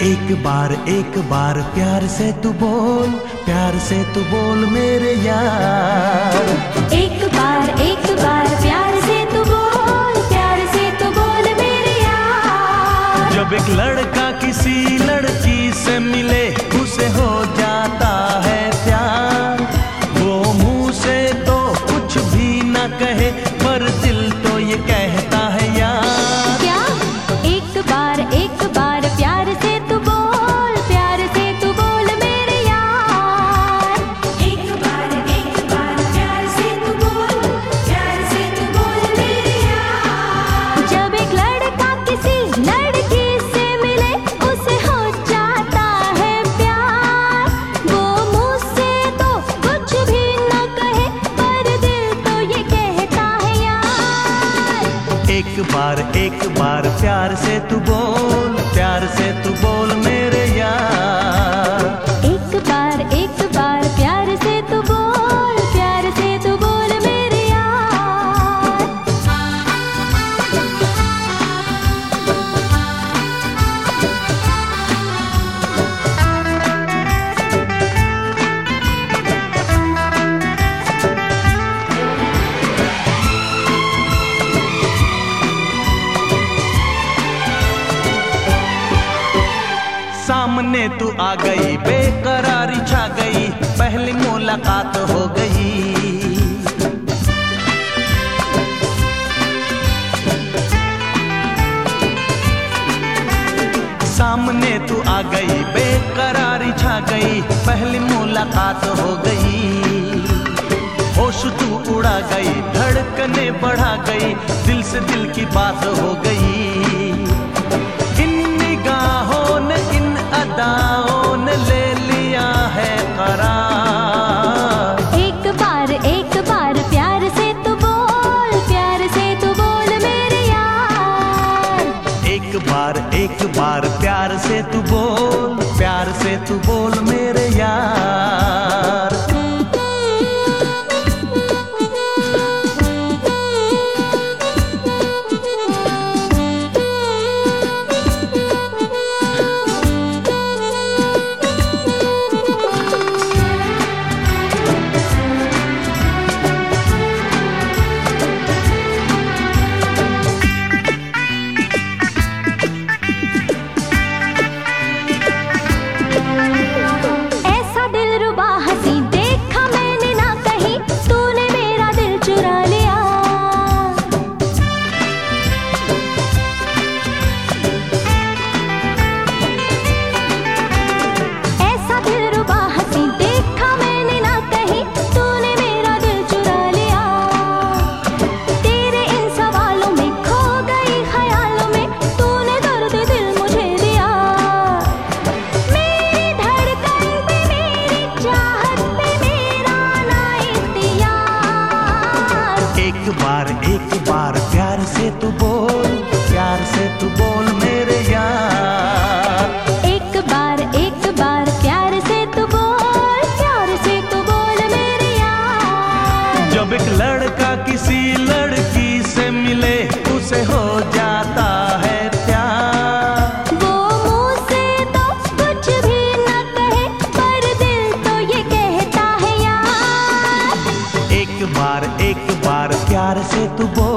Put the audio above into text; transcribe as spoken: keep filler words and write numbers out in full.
एक बार एक बार प्यार से तू बोल, प्यार से तू बोल मेरे यार। एक बार एक बार प्यार से तू बोल, प्यार से तू बोल मेरे यार। जब एक लड़का किसी लड़की से मिले उसे हो जाता है प्यार। वो मुंह से तो कुछ भी ना कहे पर दिल तो ये कहता है यार। क्या? एक बार एक बार प्यार से तू बोल, प्यार से तू बोल मेरे यार। एक बार एक बार प्यार से तू बोल, प्यार से तू बोल मेरे यार। जब एक लड़का किसी लड़की से मिले उसे हो जाता है प्यार। वो मुंह से तो कुछ भी न कहे पर दिल तो ये कहता है यार। एक बार एक बार प्यार से तू बोल, प्यार से तू बोल मेरे यार। एक बार एक बार प्यार से तू बोल, प्यार से तू बोल मेरे यार। सामने तू आ गई, बेकरारी छा गई, पहली मुलाकात हो गई। सामने तू आ गई, बेकरारी छा गई, पहली मुलाकात हो गई। होश तू उड़ा गई, धड़कने बढ़ा गई, दिल से दिल की बात हो गई। इन निगाहों ने इन अदाओं ने ले लिया है करार। एक बार एक बार प्यार से तू बोल, प्यार से तू बोल मेरे यार। एक बार एक बार प्यार से तू बोल, प्यार से तू बोल मेरे यार। ऐसा दिलरुबा हंसी देखा मैंने ना कहीं, तूने मेरा दिल चुरा लिया। ऐसा दिलरुबा हंसी देखा मैंने ना कहीं, तूने मेरा दिल चुरा लिया। तेरे इन सवालों में खो गई ख्यालों में, तूने दर्द दिल मुझे दिया। मेरी धड़कन पे मेरी चाहत पे मेरा ना इख्तियार। एक बार एक बार प्यार से तू बोल, प्यार से तू बोल मेरे यार। एक बार एक बार प्यार से तू बोल, प्यार से तू बोल मेरे यार। जब एक लड़का किसी लड़की से मिले उसे हो जाता है प्यार। वो मुंह से तो कुछ भी न कहे पर दिल तो ये कहता है यार। एक बार एक बार प्यार से तू बोल,